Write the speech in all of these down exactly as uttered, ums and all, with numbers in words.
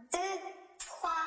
deux, trois.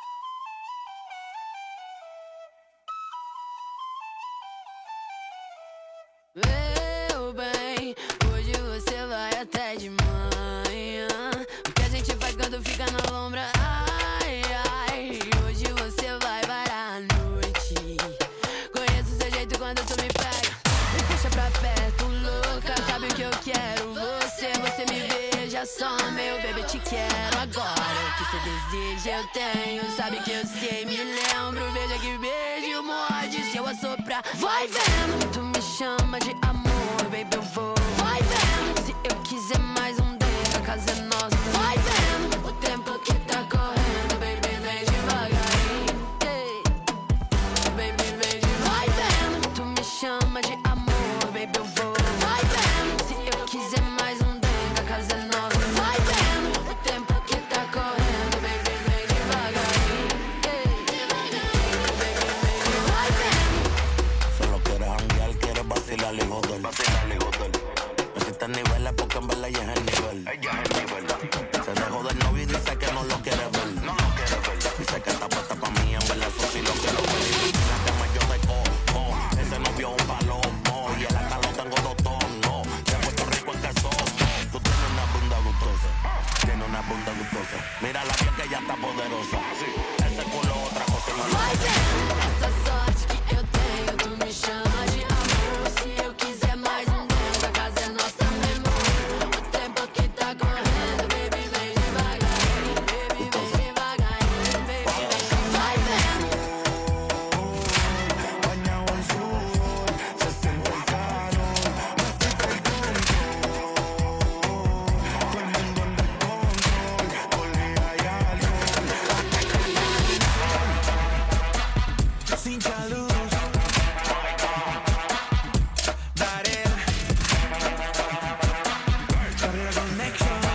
Meu bem, hoje você vai até de manhã. O que a gente faz quando fica na lombra? Ai, ai, hoje você vai varar a noite. Conheço seu jeito quando tu me pega. Me puxa pra perto, louca, sabe o que eu quero? Você, você me beija só, meu bebê, te quero agora. O que você deseja eu tenho, sabe que eu sei, me lembro. Veja que beijo morde se eu assoprar. Vai vendo, tu me chama de amor, baby, eu vou. Vai vendo, se eu quiser mais um dia, a casa é nossa. Vai vendo, o tempo que tá correndo, baby, vem devagarinho. Hey. Baby, vem devagarinho. Vai vendo, tu me chama de amor, baby, eu vou. Vai vendo, se eu quiser mais um dia, a casa é nossa. Vai vendo, o tempo que tá correndo, baby, vem devagarinho. Hey. Baby, vem devagarinho. Vai vendo. Solo quieres janguear, quieres vacilar y joder. Vacilar y joder. No existen niveles porque en verdad ya es el nivel. Ella es el nivel. Se dejó del novio y dice que no lo quiere ver. No lo quiere ver. Dice que está puesta pa' mí, en verdad eso sí lo quiero ver. La cama yo de cojo, ese novio es un palomo. Y el acá lo tengo dos tonos. De Puerto Rico es que somos. Tú tienes una bunda gustosa. Tienes una bunda gustosa. Mira la piel que ya está poderosa. Ese culo otra cosa. Vai vendo, essa sorte que eu tenho, tu me chama de amor. Se eu quiser mais um tempo, a casa é nossa, meu amor. O tempo que tá correndo, baby, vem devagarinho. Baby, vem devagarinho, baby, vem. Vai vendo. Bañado en sudor, se siente el calor. Me explica el control. Todo el mundo en descontrol. Olvida y alcohol. Sin luz, Darel, Carrera Connection.